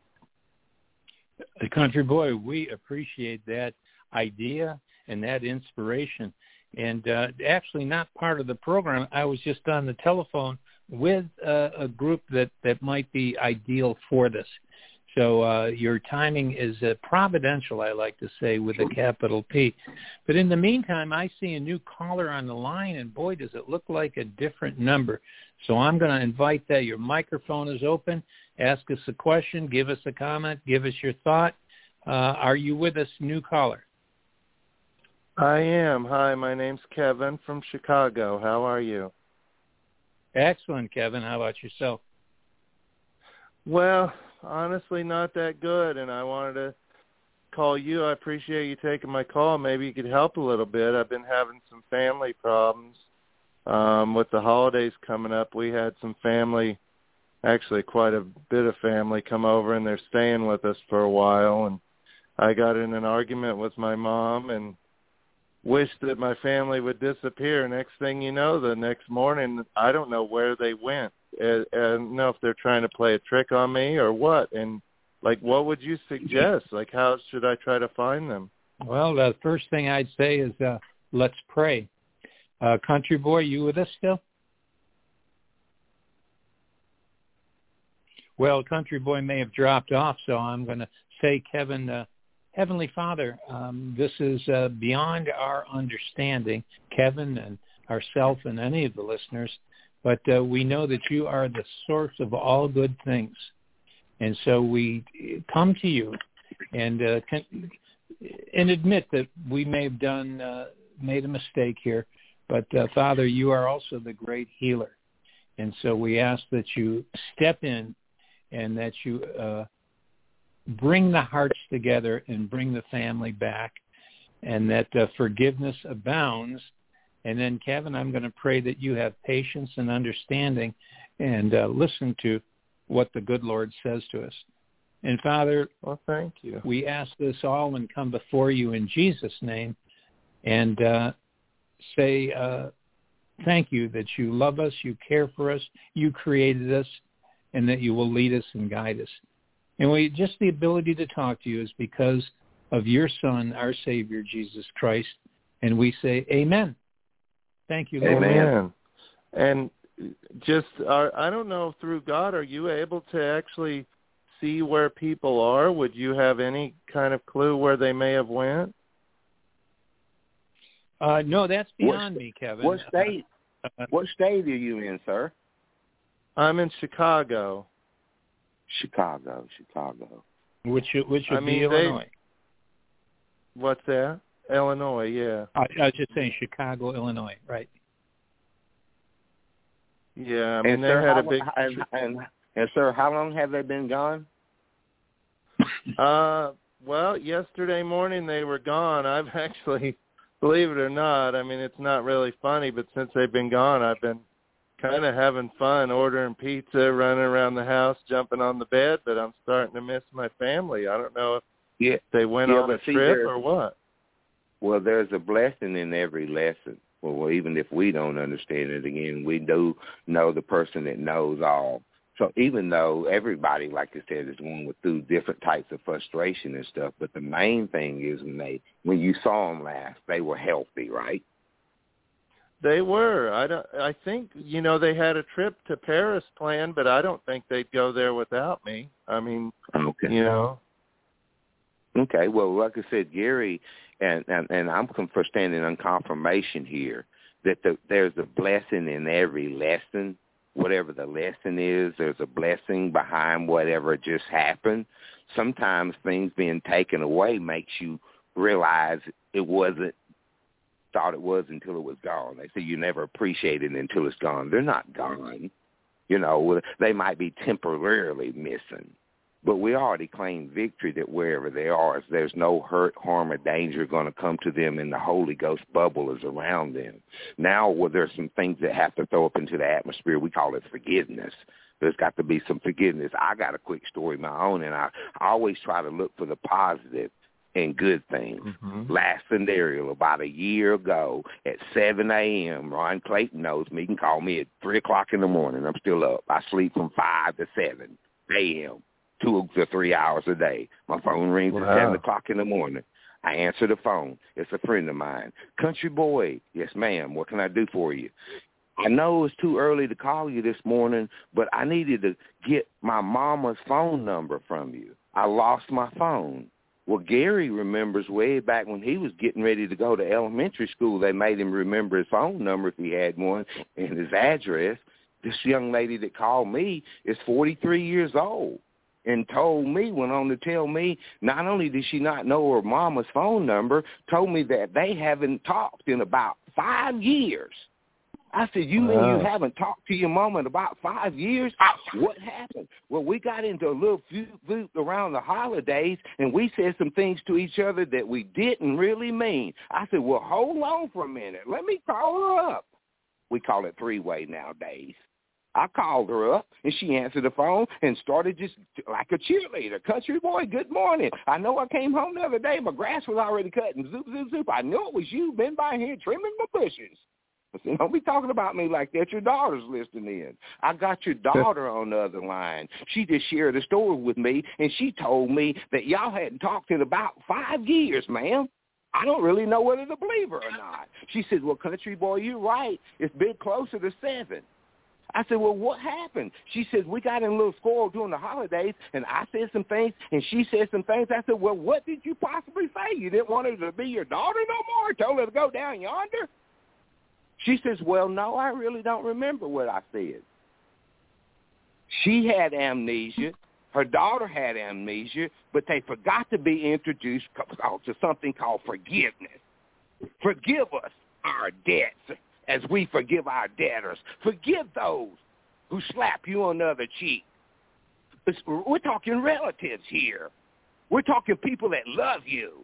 The country boy, we appreciate that idea and that inspiration. And actually not part of the program. I was just on the telephone with a group that might be ideal for this. So your timing is providential, I like to say, with a capital P. But in the meantime, I see a new caller on the line, and boy, does it look like a different number. So I'm going to invite that. Your microphone is open. Ask us a question, give us a comment, give us your thought. Are you with us, new caller? I am. Hi, my name's Kevin from Chicago. How are you? Excellent, Kevin. How about yourself? Well, honestly, not that good, and I wanted to call you. I appreciate you taking my call. Maybe you could help a little bit. I've been having some family problems with the holidays coming up. We had some family, actually quite a bit of family, come over, and they're staying with us for a while, and I got in an argument with my mom and wished that my family would disappear. Next thing you know, the next morning, I don't know where they went. I don't know if they're trying to play a trick on me or what. And Like, what would you suggest? Like, how should I try to find them? Well, the first thing I'd say is let's pray. Country Boy, you with us still? Well, Country Boy may have dropped off, so I'm going to say, Kevin, Heavenly Father, this is beyond our understanding, Kevin and ourselves and any of the listeners, but we know that you are the source of all good things. And so we come to you and admit that we may have made a mistake here, but Father, you are also the great healer. And so we ask that you step in and that you bring the hearts together and bring the family back, and that forgiveness abounds. And then, Kevin, I'm going to pray that you have patience and understanding and listen to what the good Lord says to us. And, Father, well, thank you. We ask this all and come before you in Jesus' name and say thank you that you love us, you care for us, you created us, and that you will lead us and guide us. And just the ability to talk to you is because of your Son, our Savior, Jesus Christ. And we say amen. Thank you, Lord. Amen. And just, I don't know, through God, are you able to actually see where people are? Would you have any kind of clue where they may have went? No, that's beyond me, Kevin. What state? What state are you in, sir? I'm in Chicago. Chicago. Which would be Illinois. What's that? Illinois, yeah. I was just saying Chicago, Illinois, right? Yeah, I mean, they had a big... And, sir, how long have they been gone? Well, yesterday morning they were gone. I've actually, believe it or not, I mean, it's not really funny, but since they've been gone, I've been kind of having fun, ordering pizza, running around the house, jumping on the bed, but I'm starting to miss my family. I don't know if they went on a trip or what. Well, there's a blessing in every lesson. Well, even if we don't understand it, again, we do know the person that knows all. So even though everybody, like I said, is going through different types of frustration and stuff, but the main thing is when you saw them last, they were healthy, right? They were. I think, they had a trip to Paris planned, but I don't think they'd go there without me. I mean, okay. Okay. Well, like I said, Gary, and I'm for standing on confirmation here that there's a blessing in every lesson. Whatever the lesson is, there's a blessing behind whatever just happened. Sometimes things being taken away makes you realize it wasn't thought it was until it was gone. They say you never appreciate it until it's gone. They're not gone. They might be temporarily missing. But we already claimed victory that wherever they are, there's no hurt, harm, or danger going to come to them, and the Holy Ghost bubble is around them. Now, there's some things that have to throw up into the atmosphere. We call it forgiveness. There's got to be some forgiveness. I got a quick story of my own, and I always try to look for the positive and good things. Mm-hmm. Last scenario, about a year ago at 7 a.m., Ron Clayton knows me. He can call me at 3 o'clock in the morning. I'm still up. I sleep from 5 to 7 a.m., 2 to 3 hours a day. My phone rings at 7 o'clock in the morning. I answer the phone. It's a friend of mine. Country Boy. Yes, ma'am. What can I do for you? I know it's too early to call you this morning, but I needed to get my mama's phone number from you. I lost my phone. Well, Gary remembers way back when he was getting ready to go to elementary school, they made him remember his phone number if he had one and his address. This young lady that called me is 43 years old and went on to tell me not only did she not know her mama's phone number, told me that they haven't talked in about 5 years. I said, you mean you haven't talked to your mama in about 5 years? What happened? Well, we got into a little feud around the holidays, and we said some things to each other that we didn't really mean. I said, well, hold on for a minute. Let me call her up. We call it three-way nowadays. I called her up, and she answered the phone and started just like a cheerleader. Country Boy, good morning. I know I came home the other day. My grass was already cut, and zoop, zoop, zoop. I know it was you. Been by here trimming my bushes. I said, don't be talking about me like that. Your daughter's listening in. I got your daughter on the other line. She just shared a story with me, and she told me that y'all hadn't talked in about 5 years, ma'am. I don't really know whether to believe her or not. She said, well, country boy, you're right. It's been closer to 7. I said, well, what happened? She said, we got in a little squirrel during the holidays, and I said some things, and she said some things. I said, well, what did you possibly say? You didn't want her to be your daughter no more? Told her to go down yonder? She says, well, no, I really don't remember what I said. She had amnesia. Her daughter had amnesia, but they forgot to be introduced to something called forgiveness. Forgive us our debts as we forgive our debtors. Forgive those who slap you on the other cheek. We're talking relatives here. We're talking people that love you.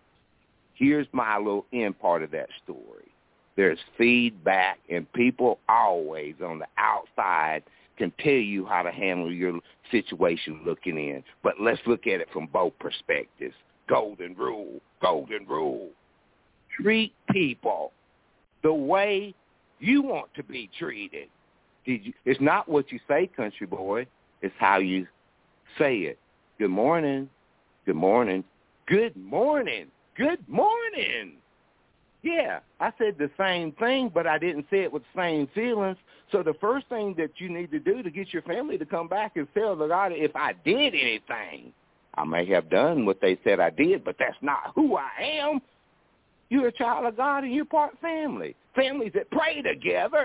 Here's my little end part of that story. There's feedback, and people always on the outside can tell you how to handle your situation looking in. But let's look at it from both perspectives. Golden rule, golden rule. Treat people the way you want to be treated. It's not what you say, country boy. It's how you say it. Good morning. Good morning. Good morning. Good morning. Yeah, I said the same thing, but I didn't say it with the same feelings. So the first thing that you need to do to get your family to come back is tell the God, if I did anything, I may have done what they said I did, but that's not who I am. You're a child of God and you're part family. Families that pray together,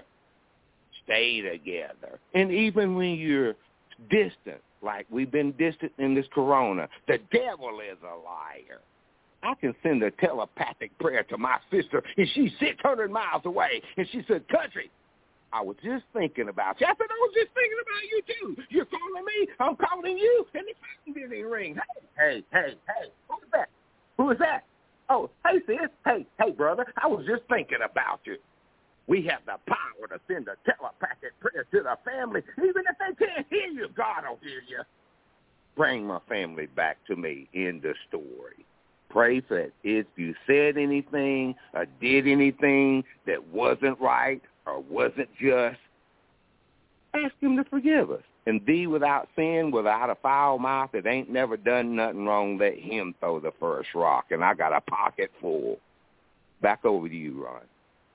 stay together. And even when you're distant, like we've been distant in this corona, the devil is a liar. I can send a telepathic prayer to my sister, and she's 600 miles away. And she said, country, I was just thinking about you. I said, I was just thinking about you, too. You're calling me, I'm calling you, and the phone didn't ring. Hey, who's that? Who is that? Oh, hey, sis. Hey, brother, I was just thinking about you. We have the power to send a telepathic prayer to the family. Even if they can't hear you, God will hear you. Bring my family back to me in the story. Pray that if you said anything or did anything that wasn't right or wasn't just, ask him to forgive us. And be without sin, without a foul mouth that ain't never done nothing wrong, let him throw the first rock. And I got a pocket full. Back over to you, Ron.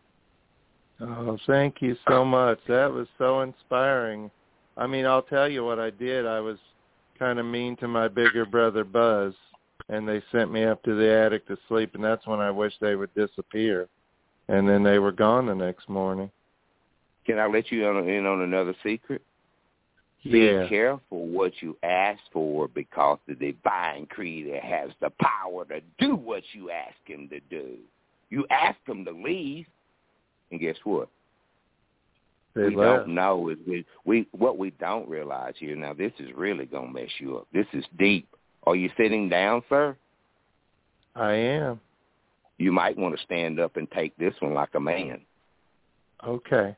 Oh, thank you so much. That was so inspiring. I mean, I'll tell you what I did. I was kind of mean to my bigger brother, Buzz, and they sent me up to the attic to sleep, and that's when I wished they would disappear. And then they were gone the next morning. Can I let you in on another secret? Yeah. Be careful what you ask for, because the divine creator has the power to do what you ask him to do. You ask him to leave, and guess what? We don't know. What we don't realize here, now this is really going to mess you up. This is deep. Are you sitting down, sir? I am. You might want to stand up and take this one like a man. Okay.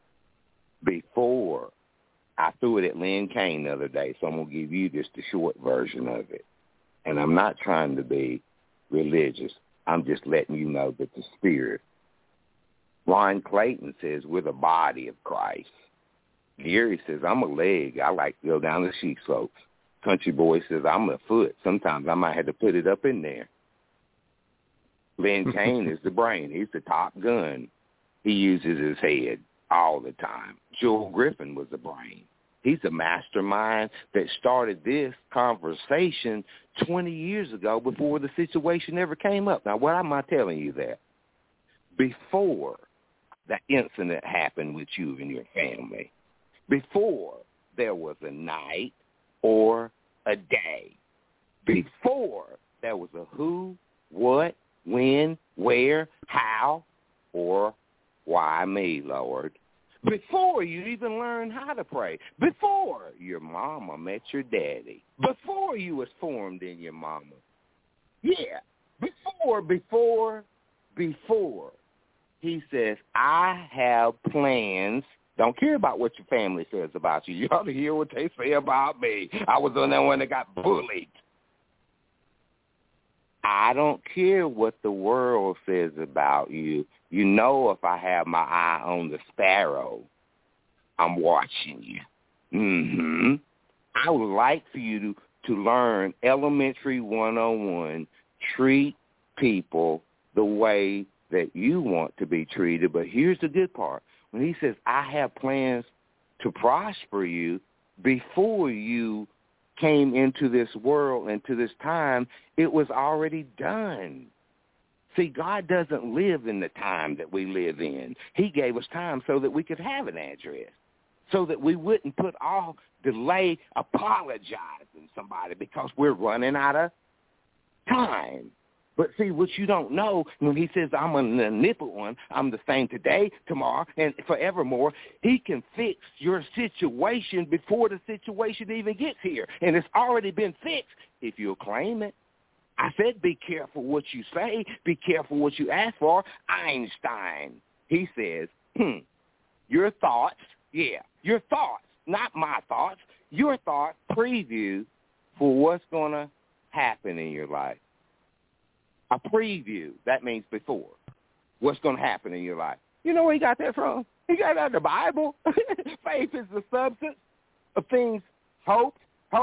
Before, I threw it at Lynn Kane the other day, so I'm going to give you just the short version of it. And I'm not trying to be religious. I'm just letting you know that the Spirit. Ron Clayton says, we're the body of Christ. Gary says, I'm a leg. I like to go down the sheep slopes. Country Boy says, I'm a foot. Sometimes I might have to put it up in there. Lynn Kane is the brain. He's the top gun. He uses his head all the time. Joel Griffin was the brain. He's the mastermind that started this conversation 20 years ago before the situation ever came up. Now, why am I telling you that? Before that incident happened with you and your family, before there was a night or a day, before there was a who, what, when, where, how, or why me, Lord, before you even learned how to pray, before your mama met your daddy, before you was formed in your mama. Yeah, before, he says, I have plans. Don't care about what your family says about you. You ought to hear what they say about me. I was the one that got bullied. I don't care what the world says about you. You know if I have my eye on the sparrow, I'm watching you. Mm-hmm. I would like for you to learn elementary 101, treat people the way that you want to be treated. But here's the good part. When he says, I have plans to prosper you, before you came into this world, into this time, it was already done. See, God doesn't live in the time that we live in. He gave us time so that we could have an address, so that we wouldn't put all delay apologizing somebody because we're running out of time. But see, what you don't know, when he says, I'm an omnipotent one, I'm the same today, tomorrow, and forevermore, he can fix your situation before the situation even gets here. And it's already been fixed if you'll claim it. I said be careful what you say, be careful what you ask for. Einstein, he says, your thoughts, your thoughts, not my thoughts, your thoughts preview for what's going to happen in your life. A preview, that means before. What's going to happen in your life. You know where he got that from? He got that in the Bible. Faith is the substance of things hoped,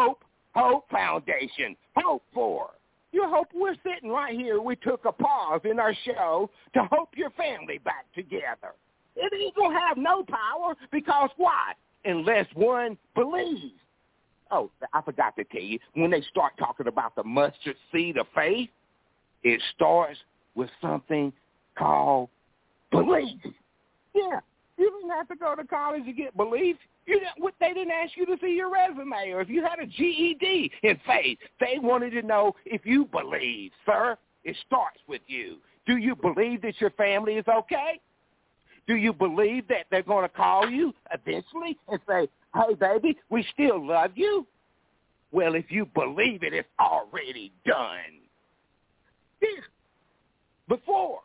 foundation, hope for. You hope we're sitting right here. We took a pause in our show to hope your family back together. It ain't going to have no power because why? Unless one believes. Oh, I forgot to tell you, when they start talking about the mustard seed of faith, it starts with something called belief. Yeah, you didn't have to go to college to get belief. They didn't ask you to see your resume or if you had a GED in faith. They wanted to know if you believe, sir. It starts with you. Do you believe that your family is okay? Do you believe that they're going to call you eventually and say, hey, baby, we still love you? Well, if you believe it, it's already done. Yeah. Before.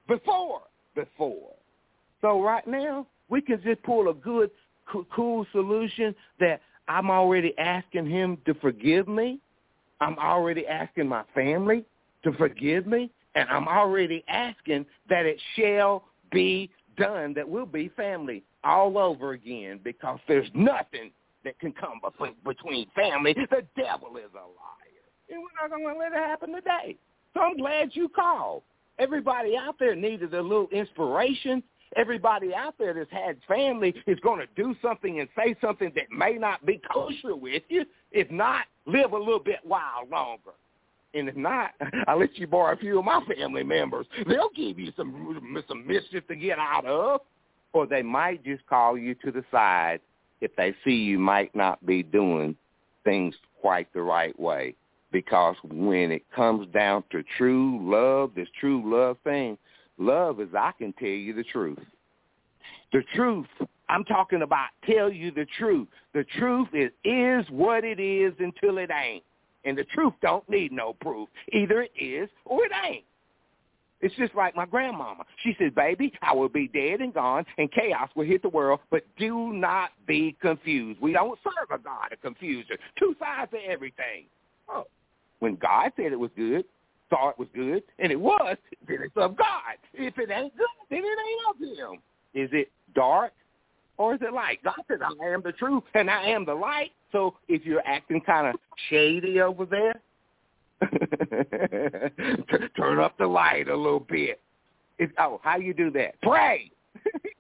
So right now, we can just pull a good, cool solution that I'm already asking him to forgive me. I'm already asking my family to forgive me. And I'm already asking that it shall be done, that we'll be family all over again, because there's nothing that can come between family. The devil is a liar. And we're not going to let it happen today. So I'm glad you called. Everybody out there needed a little inspiration. Everybody out there that's had family is going to do something and say something that may not be kosher with you. If not, live a little bit while longer. And if not, I'll let you borrow a few of my family members. They'll give you some mischief to get out of. Or they might just call you to the side if they see you might not be doing things quite the right way. Because when it comes down to true love, this true love thing, love is I can tell you the truth. The truth, I'm talking about tell you the truth. The truth is what it is until it ain't. And the truth don't need no proof. Either it is or it ain't. It's just like my grandmama. She said, baby, I will be dead and gone, and chaos will hit the world, but do not be confused. We don't serve a God of confusion. Two sides to everything. Oh. When God said it was good, thought it was good, and it was, then it's of God. If it ain't good, then it ain't of him. Is it dark or is it light? God said, I am the truth and I am the light. So if you're acting kind of shady over there, turn up the light a little bit. How you do that? Pray.